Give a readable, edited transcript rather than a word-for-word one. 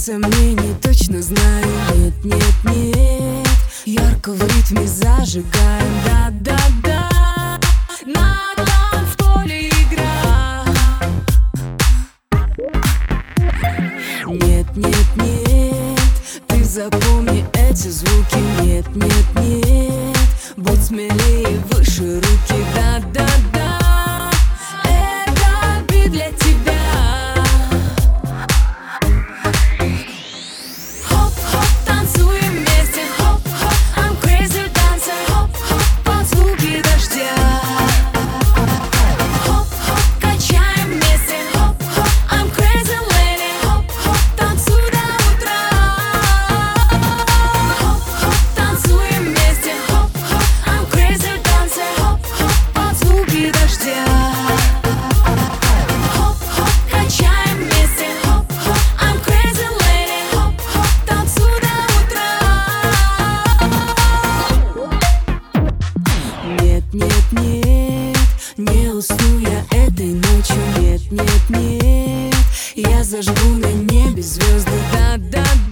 сомнений, точно знаю. Нет, нет, нет, ярко в ритме зажигаем. Да-да-да, на танцполе игра. Нет, нет, нет, ты запомни эти звуки. Нет, нет, нет, будь смелее, выше руки. Да-да-да, это бит для тебя. Хоп-хоп, танцуем вместе. Хоп-хоп, I'm crazy dancer. Хоп-хоп, под звуки дождя. Хоп-хоп, качаем вместе. Хоп-хоп, I'm crazy lady. Хоп-хоп, танцуй до утра. Хоп-хоп, танцуем вместе. Хоп-хоп, I'm crazy dancer. Хоп-хоп, под звуки дождя. Хоп-хоп, качаем вместе. Хоп-хоп, I'm crazy lady. Хоп-хоп, танцуй до утра. Нет, нет, нет, не усну я этой ночью. Нет, нет, нет, я зажгу на небе звезды. Да-да-да.